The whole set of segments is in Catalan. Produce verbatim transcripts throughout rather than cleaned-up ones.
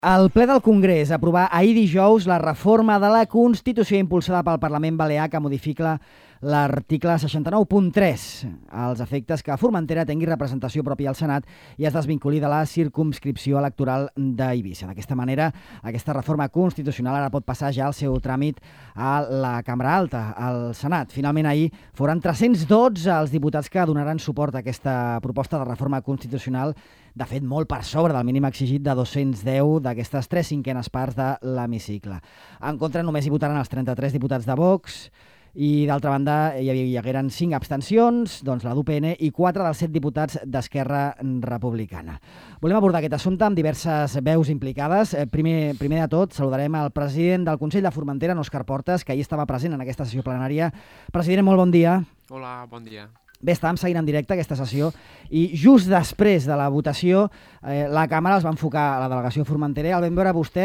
El ple del Congrés aprovà ahir dijous la reforma de la Constitució impulsada pel Parlament Balear que modifica l'article seixanta-nou punt tres als efectes que Formentera tingui representació pròpia al Senat i es desvinculi de la circumscripció electoral d'Eivissa. D'aquesta manera, aquesta reforma constitucional ara pot passar ja el seu tràmit a la Cambra Alta, al Senat. Finalment, ahir foren tres-cents dotze els diputats que donaran suport a aquesta proposta de reforma constitucional, de fet, molt per sobre del mínim exigit de dos-cents deu d'aquestes tres cinquenes parts de l'hemicicle. En contra només hi votaran els trenta-tres diputats de Vox i, d'altra banda, hi, havia, hi hagueren cinc abstencions, doncs la d'U P N, i quatre dels set diputats d'Esquerra Republicana. Volem abordar aquest assumpte amb diverses veus implicades. Primer, primer de tot, saludarem el president del Consell de Formentera, Òscar Portes, que ahir estava present en aquesta sessió plenària. President, molt bon dia. Hola, bon dia. Bé, estàvem seguint en directe aquesta sessió i just després de la votació eh, la càmera els va enfocar a la delegació formenterera. El vam veure vostè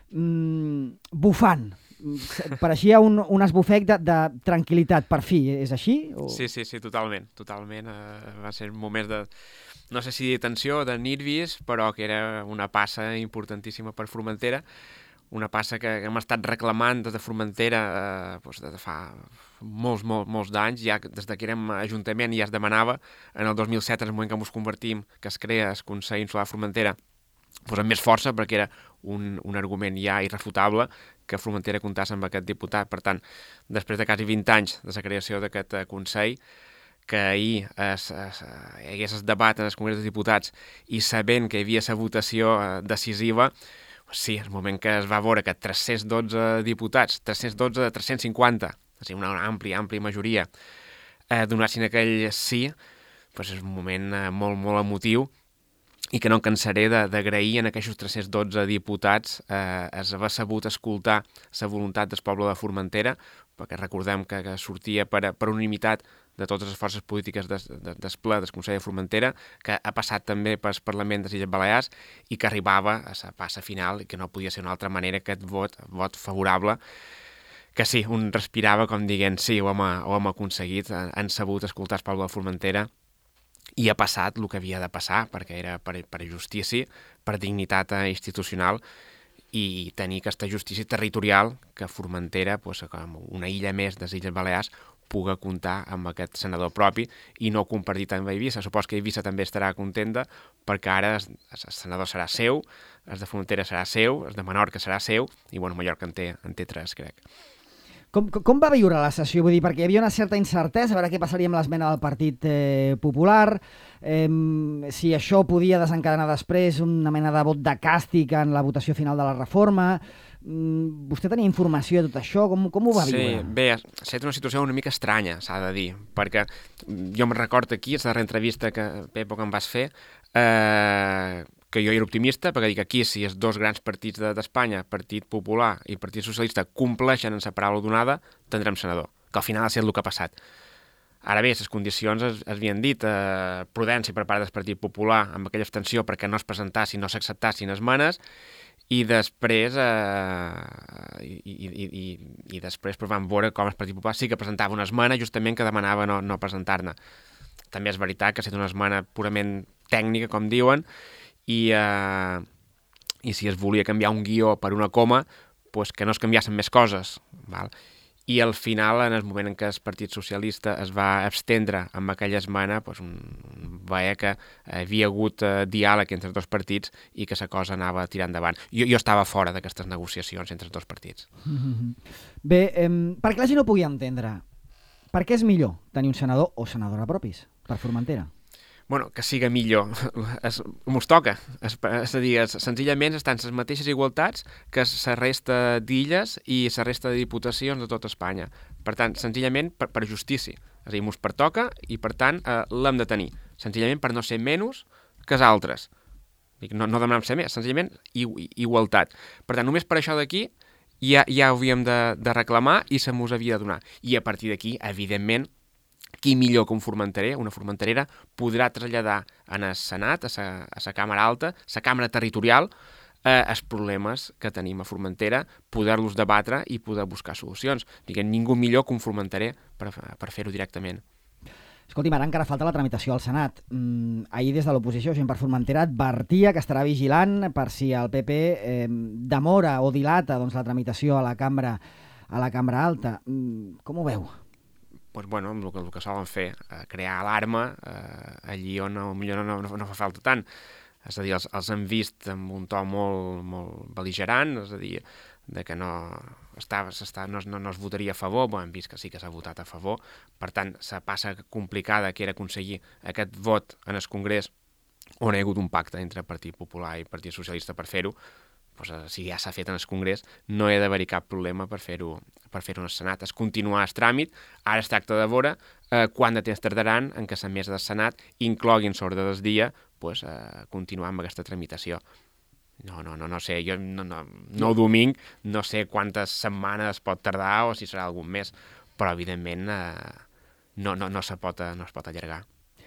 mmm, bufant. Pareixia un, un esbufec de, de tranquil·litat, per fi. És així? O... Sí, sí, sí, totalment. totalment. Uh, va ser un moment de, no sé si de tensió, de nervis, però que era una passa importantíssima per Formentera. Una passa que hem estat reclamant des de Formentera eh, doncs des de fa molts, molts, molts d'anys, ja des que érem ajuntament ja es demanava, en el dos mil set, en el moment que ens convertim, que es crea el Consell Insular de Formentera, doncs amb més força, perquè era un, un argument ja irrefutable que Formentera comptàs amb aquest diputat. Per tant, després de quasi vint anys de la creació d'aquest Consell, que ahir es, es, hi hagués el debat en el Congrés dels Diputats i sabent que hi havia la votació eh, decisiva, sí, el moment que es va veure que tres-cents dotze diputats, tres-cents dotze de tres-cents cinquanta, o sigui, una àmplia, àmplia majoria, eh, donessin aquell sí, doncs és un moment eh, molt, molt emotiu i que no em cansaré d'agrair en aquests tres-cents dotze diputats eh, es va sabut escoltar la voluntat del poble de Formentera, perquè recordem que, que sortia per, per unanimitat de totes les forces polítiques des, de, des ple del Consell de Formentera, que ha passat també pel Parlament de les Illes Balears i que arribava a la passa final i que no podia ser una altra manera que aquest vot, vot favorable, que sí, un respirava com dient sí, ho hem, ho hem aconseguit, han sabut escoltar el poble de Formentera i ha passat el que havia de passar, perquè era per, per justícia, per dignitat institucional i tenir aquesta justícia territorial que Formentera, doncs, com una illa més de les Illes Balears, puga comptar amb aquest senador propi i no compartit amb Eivissa. Supos que Eivissa també estarà contenta perquè ara el, el senador serà seu, el de Formentera serà seu, el de Menorca serà seu i, bueno, Mallorca en té, en té tres, crec. Com, com va viure la sessió? Vull dir, perquè hi havia una certa incertesa a veure què passaria amb l'esmena del Partit eh, Popular, eh, si això podia desencadenar després una mena de vot de càstig en la votació final de la reforma. Mm, vostè tenia informació de tot això? Com, com ho va viure? Sí, bé, ha estat una situació una mica estranya, s'ha de dir, perquè jo em recordo aquí, a la darrera entrevista que Pepo que em vas fer, eh, que jo era optimista, perquè dic aquí si els dos grans partits d'Espanya, Partit Popular i Partit Socialista, compleixen en la paraula donada, tindrem senador, que al final ha estat el que ha passat. Ara bé, les condicions es, es havien dit, eh, prudència per part del Partit Popular amb aquella abstenció perquè no es presentassin, no s'acceptassin esmenes, i després eh, i, i, i, i després però vam veure com el Partit Popular sí que presentava una esmena justament que demanava no, no presentar-ne. També és veritat que ha estat una esmena purament tècnica, com diuen, i, eh, i si es volia canviar un guió per una coma, doncs que no es canviassen més coses, val? I al final, en el moment en què el Partit Socialista es va abstendre amb aquella esmena, doncs veia que havia hagut eh, diàleg entre els dos partits i que la cosa anava a tirar endavant. Jo, jo estava fora d'aquestes negociacions entre els dos partits. Mm-hmm. Bé, eh, perquè la gent no pugui entendre, per què és millor tenir un senador o senadora propis per Formentera? Bueno, que siga millor, mos toca, és, és a dir, senzillament estan les mateixes igualtats que la resta d'illes i la resta de diputacions de tot Espanya. Per tant, senzillament per, per justícia, és a dir, mos pertoca i per tant eh, l'hem de tenir, senzillament per no ser menys que els altres. No, no demanem ser més, senzillament igualtat. Per tant, només per això d'aquí ja, ja ho havíem de, de reclamar i se mos havia de donar. I a partir d'aquí, evidentment, qui millor que un formenterer, una formenterera, podrà traslladar en el Senat, a la, a la Càmera Alta, la Càmera Territorial, eh, els problemes que tenim a Formentera, poder-los debatre i poder buscar solucions. Diguem, ningú millor que un formenterer per, per fer-ho directament. Escolti'm, ara encara falta la tramitació al Senat. Mm, ahir des de l'oposició, gent per Formentera advertia que estarà vigilant per si el P P eh, demora o dilata doncs, la tramitació a la cambra a la cambra alta. Mm, com ho veu? Pues, bueno, el que, el que solen fer, eh, crear alarma eh, allí on no, millor no, no, no fa falta tant. És a dir, els, els han vist amb un to molt, molt bel·ligerant, és a dir, de que no, estava, està, no, no, no es votaria a favor, bon, hem vist que sí que s'ha votat a favor, per tant, la passa complicada que era aconseguir aquest vot en el Congrés on hi ha hagut un pacte entre Partit Popular i Partit Socialista per fer-ho, doncs, si ja s'ha fet en el Congrés, no hi ha d'haver cap problema per fer-ho per fer-ho en el Senat. Es continuar el tràmit, ara es tracta de veure eh, quant de temps tardaran en què la mesa del Senat incloguin sobre del dia pues, eh, continuar amb aquesta tramitació. No, no, no, no sé, jo no, no, no dominc, no sé quantes setmanes pot tardar o si serà algun mes, però evidentment eh, no, no, no, se pot, no es pot allargar.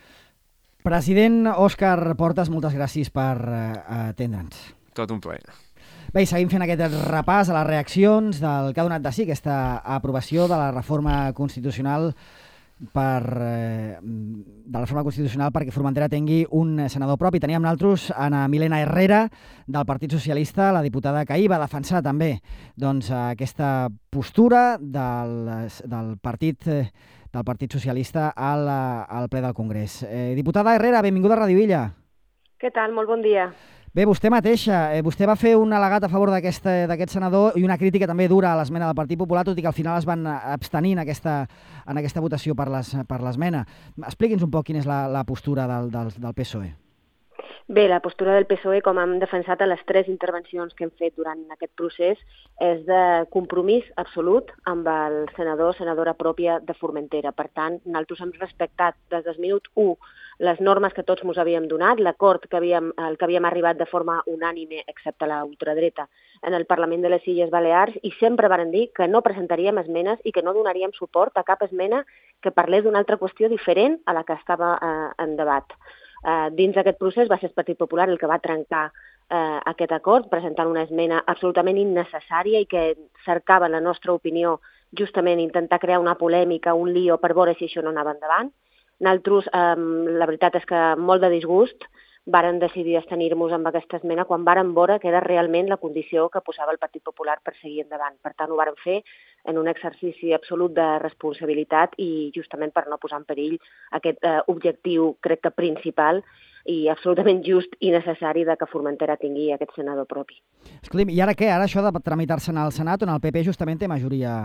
President Òscar Portas, moltes gràcies per eh, atendre'ns. Tot un plaer. Bé, seguim fent aquest repàs a les reaccions del que ha donat de si aquesta aprovació de la reforma constitucional per, eh, de la reforma constitucional perquè Formentera tingui un senador propi. Teníem nosaltres Ana Milena Herrera, del Partit Socialista, la diputada que ahir va defensar també doncs, aquesta postura del, del, partit, del Partit Socialista al, al ple del Congrés. Eh, diputada Herrera, benvinguda a Ràdio Illa. Què tal? Molt bon dia. Bé, vostè mateixa, eh, vostè va fer un al·legat a favor d'aquest senador i una crítica també dura a l'esmena del Partit Popular, tot i que al final es van abstenir en aquesta, en aquesta votació per l'esmena. Expliqui'ns un poc quina és la, la postura del, del, del P S O E. Bé, la postura del P S O E, com hem defensat a les tres intervencions que hem fet durant aquest procés, és de compromís absolut amb el senador o senadora pròpia de Formentera. Per tant, nosaltres hem respectat des del minut u les normes que tots ens havíem donat, l'acord que havíem, el que havíem arribat de forma unànime, excepte la ultradreta, en el Parlament de les Illes Balears, i sempre varen dir que no presentaríem esmenes i que no donaríem suport a cap esmena que parlés d'una altra qüestió diferent a la que estava eh, en debat. Uh, dins d'aquest procés va ser el Partit Popular el que va trencar uh, aquest acord, presentant una esmena absolutament innecessària i que cercava, en la nostra opinió, justament intentar crear una polèmica, un lío per veure si això no anava endavant. Nosaltres, um, la veritat és que molt de disgust, varen decidir abstenir-nos amb aquesta esmena quan varen veure que era realment la condició que posava el Partit Popular per seguir endavant. Per tant, ho varen fer en un exercici absolut de responsabilitat i justament per no posar en perill aquest eh, objectiu, crec que principal i absolutament just i necessari de que Formentera tingui aquest senador propi. Escolti'm, i ara què? Ara això de tramitar-se al Senat on el P P justament té majoria...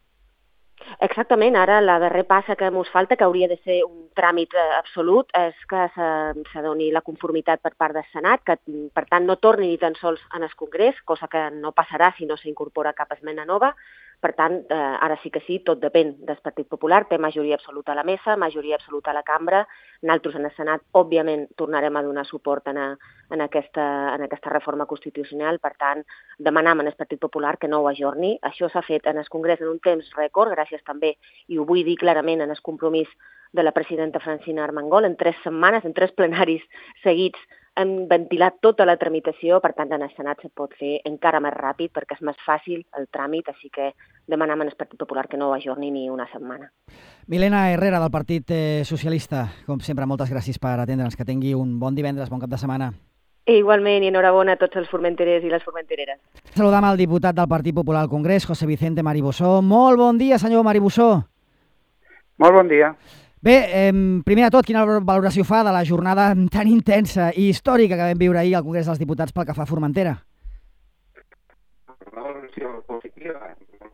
Exactament, ara la darrer passa que ens falta, que hauria de ser un tràmit absolut, és que se, se doni la conformitat per part del Senat, que per tant no torni ni tan sols en el Congrés, cosa que no passarà si no s'incorpora cap esmena nova. Per tant, eh, ara sí que sí, tot depèn del Partit Popular, té majoria absoluta a la mesa, majoria absoluta a la cambra. Nosaltres en el Senat, òbviament, tornarem a donar suport en, a, en, aquesta, en aquesta reforma constitucional. Per tant, demanam al Partit Popular que no ho ajorni. Això s'ha fet en el Congrés en un temps rècord, gràcies també, i ho vull dir clarament, en el compromís de la presidenta Francina Armengol, en tres setmanes, en tres plenaris seguits, hem ventilat tota la tramitació, per tant, en el Senat se pot fer encara més ràpid perquè és més fàcil el tràmit, així que demanam al Partit Popular que no ho ajorni ni una setmana. Milena Herrera, del Partit Socialista, com sempre, moltes gràcies per atendre'ns. Que tingui un bon divendres, bon cap de setmana. I igualment, i enhorabona a tots els formenterers i les formentereres. Saludam al diputat del Partit Popular al Congrés, José Vicente Maribussó. Molt bon dia, senyor Maribussó. Molt bon dia. Bé, eh, primer de tot, quina valoració fa de la jornada tan intensa i històrica que vam viure ahir al Congrés dels Diputats pel que fa a Formentera? Una valoració positiva.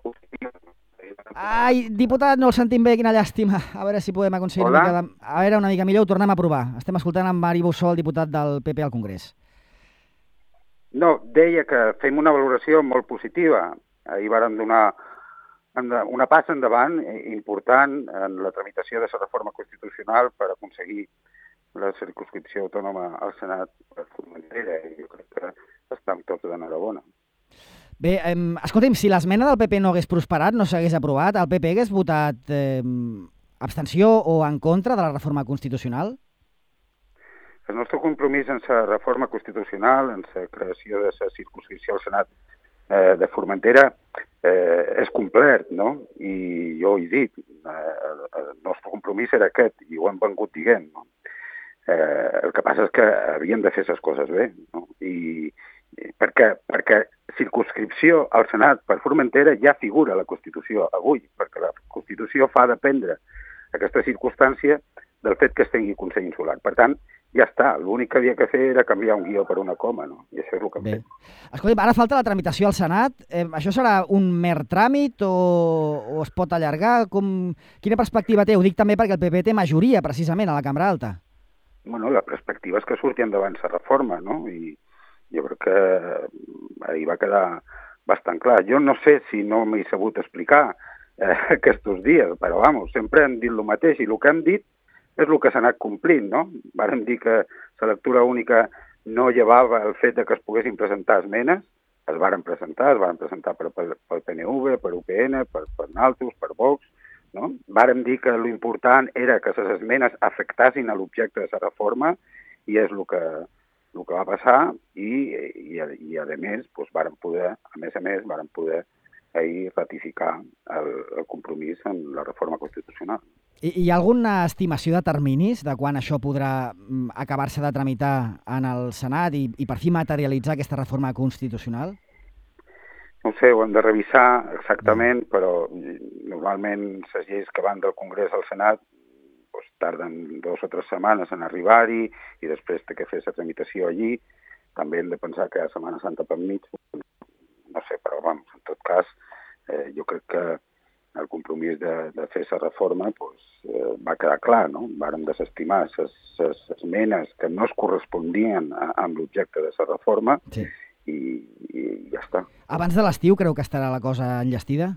Ai, diputat, no el sentim bé, quina llàstima. A veure si podem aconseguir una mica, de... a veure, una mica millor, ho tornem a provar. Estem escoltant en Maribussó, el diputat del P P al Congrés. No, deia que fem una valoració molt positiva. Ahir vàrem donar una passa endavant important en la tramitació de la reforma constitucional per aconseguir la circumscripció autònoma al Senat per Formentera, i jo crec que estem tots d'enhorabona. Bé, eh, escolti'm, si l'esmena del P P no hagués prosperat, no s'hagués aprovat, el P P hagués votat eh, abstenció o en contra de la reforma constitucional? El nostre compromís en la reforma constitucional, en la creació de la circumscripció al Senat eh, de Formentera, eh, és complet, no? I jo ho he dit, eh, el nostre compromís era aquest, i ho hem vengut dient, no? Eh, el que passa és que havíem de fer les coses bé, no? I, i perquè, perquè circumscripció al Senat per Formentera ja figura a la Constitució avui, perquè la Constitució fa dependre aquesta circumstància del fet que es tingui Consell Insular. Per tant, ja està. L'únic que havia que fer era canviar un guió per una coma, no? I això és el que hem Bé. fet. Escolti'm, ara falta la tramitació al Senat. Eh, això serà un mer tràmit o, o es pot allargar? Com... Quina perspectiva té? Ho dic també perquè el P P té majoria, precisament, a la Cambra Alta. Bueno, la perspectiva és que surti endavant la reforma, no? I jo crec que ahir va quedar bastant clar. Jo no sé si no m'he sabut explicar eh, aquests dies, però, vamos, sempre hem dit el mateix i el que hem dit és el que s'ha anat complint, no? Vàrem dir que la lectura única no llevava el fet de que es poguessin presentar esmenes, es varen presentar, es varen presentar per, per, per P N V, per U P N, per, per Naltus, per Vox, no? Vàrem dir que l'important era que les esmenes afectassin a l'objecte de la reforma i és el que, el que va passar i, i, i a més, doncs, vàrem poder, a més a més, vàrem poder ahir ratificar el, el compromís en la reforma constitucional. I, hi ha alguna estimació de terminis de quan això podrà mm, acabar-se de tramitar en el Senat i, i per fi materialitzar aquesta reforma constitucional? No ho sé, ho hem de revisar exactament, però normalment les lleis que van del Congrés al Senat doncs, tarden dues o tres setmanes en arribar-hi i després té que fer la tramitació allí. També hem de pensar que hi ha Setmana Santa per mig. No sé, però vamos, en tot cas, eh, jo crec que el compromís de, de fer la reforma pues, eh, va quedar clar, no? Vàrem desestimar les esmenes que no es correspondien a, amb l'objecte de la reforma Sí. i, i ja està. Abans de l'estiu creu que estarà la cosa enllestida?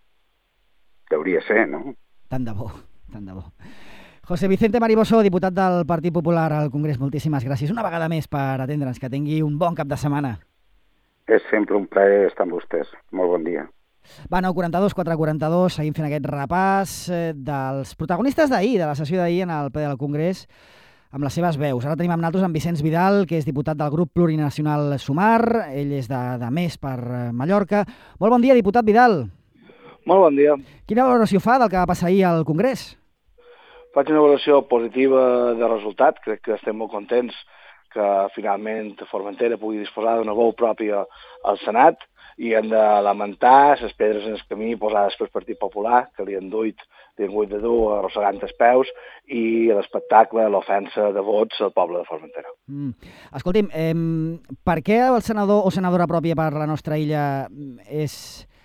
Hauria ser, no? Tant de bo, tant de bo. José Vicente Mariboso, diputat del Partit Popular al Congrés, moltíssimes gràcies una vegada més per atendre'ns. Que tingui un bon cap de setmana. És sempre un plaer estar amb vostès. Molt bon dia. Va, nou quaranta-dos, quatre quaranta-dos, seguim fent aquest repàs eh, dels protagonistes d'ahir, de la sessió d'ahir en el ple del Congrés, amb les seves veus. Ara tenim amb nosaltres en Vicenç Vidal, que és diputat del grup plurinacional Sumar. Ell és de, de Més per Mallorca. Molt bon dia, diputat Vidal. Molt bon dia. Quina valoració fa del que va passar ahir al Congrés? Faig una valoració positiva de resultat. Crec que estem molt contents que finalment Formentera pugui disposar d'una veu pròpia al Senat i hem de lamentar les pedres en el camí posades pel Partit Popular, que li han duit, li han duit de dur arrossegant els peus, i l'espectacle, l'ofensa de vots al poble de Formentera. Mm. Escolti'm, eh, per què el senador o senadora pròpia per la nostra illa és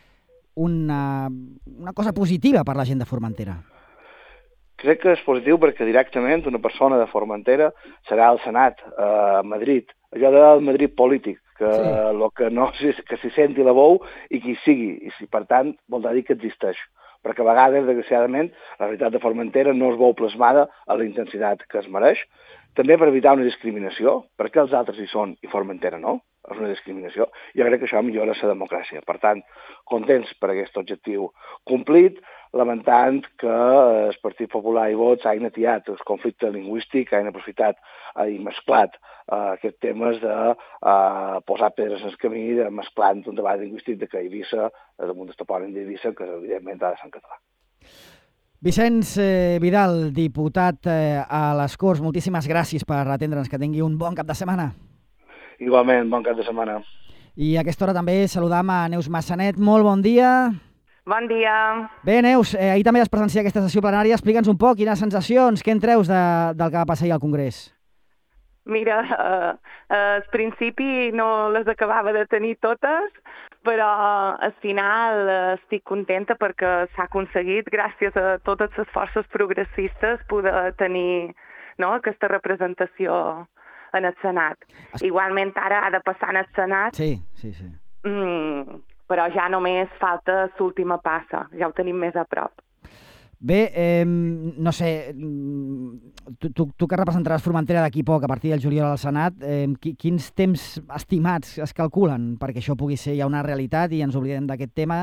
una, una cosa positiva per la gent de Formentera? Crec que és positiu perquè directament una persona de Formentera serà al Senat, a Madrid. Allò del Madrid polític, que sí. Lo que no que s'hi senti la veu i qui sigui, i si, per tant voldrà dir que existeix. Perquè a vegades, desgraciadament, la realitat de Formentera no es veu plasmada a la intensitat que es mereix. També per evitar una discriminació, perquè els altres hi són i Formentera no, és una discriminació. Jo crec que això millora la democràcia. Per tant, contents per aquest objectiu complit, lamentant que el Partit Popular i Vots hagin atiat el conflicte lingüístic, hagin aprofitat i mesclat uh, aquests temes de uh, posar pedres en el camí, de mesclant un debat lingüístic de que Eivissa, damunt del topònim d'Eivissa, que evidentment ha de ser en català. Vicenç eh, Vidal, diputat eh, a les Corts, moltíssimes gràcies per atendre'ns, que tingui un bon cap de setmana. Igualment, bon cap de setmana. I a aquesta hora també saludam a Neus Massanet. Molt bon dia. Bon dia. Bé, Neus, eh, ahir també vas presenciar aquesta sessió plenària. Explica'ns un poc quines sensacions, què en treus de, del que va passar ahir al Congrés. Mira, eh, al principi no les acabava de tenir totes, però al final eh, estic contenta perquè s'ha aconseguit, gràcies a totes les forces progressistes, poder tenir, no, aquesta representació en el Senat. Es... Igualment ara ha de passar en el Senat. Sí, sí, sí. Mm, però ja només falta l'última passa, ja ho tenim més a prop. Bé, eh, no sé, tu, tu, tu que representaràs Formentera d'aquí poc, a partir del juliol al Senat, eh, quins temps estimats es calculen perquè això pugui ser ja una realitat i ens oblidem d'aquest tema?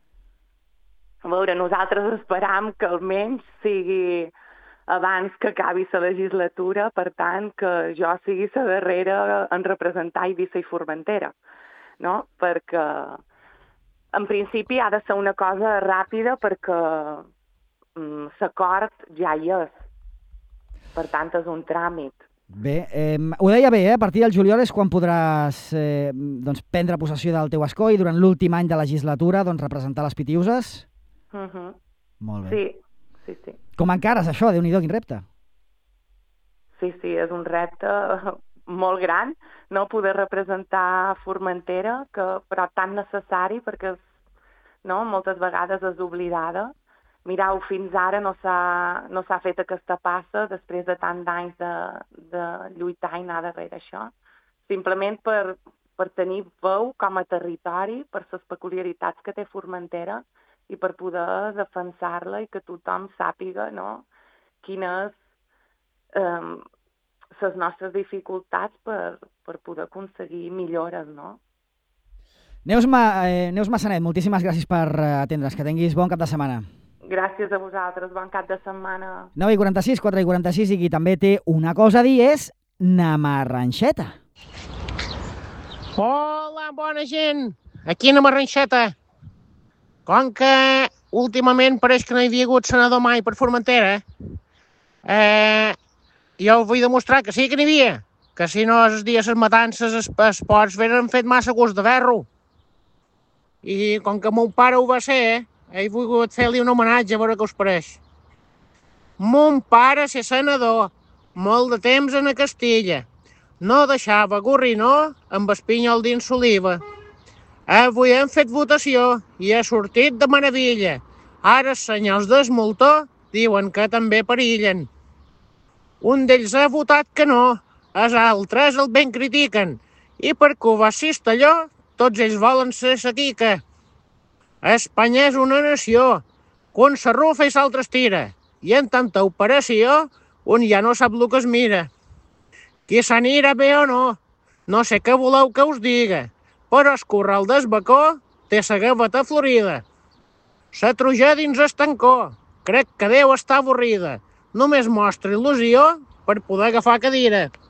A veure, nosaltres esperam que almenys sigui abans que acabi la legislatura, per tant, que jo sigui la darrera en representar Eivissa i Formentera, no? Perquè en principi ha de ser una cosa ràpida perquè mm, l'acord ja hi és. Per tant, és un tràmit. Bé, eh, ho deia bé, eh? A partir del juliol és quan podràs eh, doncs, prendre possessió del teu escó i durant l'últim any de legislatura doncs, representar les Pitiuses. Uh -huh. Molt bé. Sí, sí, sí. Com encares això? Déu-n'hi-do, quin repte. Sí, sí, és un repte molt gran, no? Poder representar Formentera, que, però tan necessari perquè no? Moltes vegades és oblidada. Mirau, fins ara no s'ha no s'ha fet aquesta passa després de tant d'anys de, de lluitar i anar darrere això. Simplement per, per tenir veu com a territori, per les peculiaritats que té Formentera i per poder defensar-la i que tothom sàpiga, no? Quines eh, les nostres dificultats per, per poder aconseguir millores, no? Neus, Ma, eh, Neus Massanet, moltíssimes gràcies per atendre's. Que tinguis bon cap de setmana. Gràcies a vosaltres, bon cap de setmana. nou i quaranta-sis, quatre i quaranta-sis, i qui també té una cosa a dir és Namarranxeta. Hola, bona gent! Aquí a Namarranxeta. Com que últimament pareix que no hi havia hagut senador mai per Formentera, eh, jo vull demostrar que sí que n'hi havia, que si no els dies les matances, els, els ports venen fet massa gust de ferro. I com que mon pare ho va ser, he volgut fer-li un homenatge, a veure què us pareix. Mon pare ser senador, molt de temps en a Castilla. No deixava gorrinó amb el pinyol dins l'oliva. Avui hem fet votació i ha sortit de meravella. Ara els senyals d'esmoltó diuen que també perillen. Un d'ells ha votat que no, els altres el ben critiquen. I per que ho va Cistelló, tots ells volen ser sa quica. Espanya és una nació, que un s'arrufa i s'altre estira, i en tanta operació, un ja no sap el que es mira. Qui s'anirà bé o no, no sé què voleu que us diga, però el corral del bacó té sa gaveta florida. Sa truja dins el tancó, crec que deu estar avorrida, només mostra il·lusió per poder agafar cadira.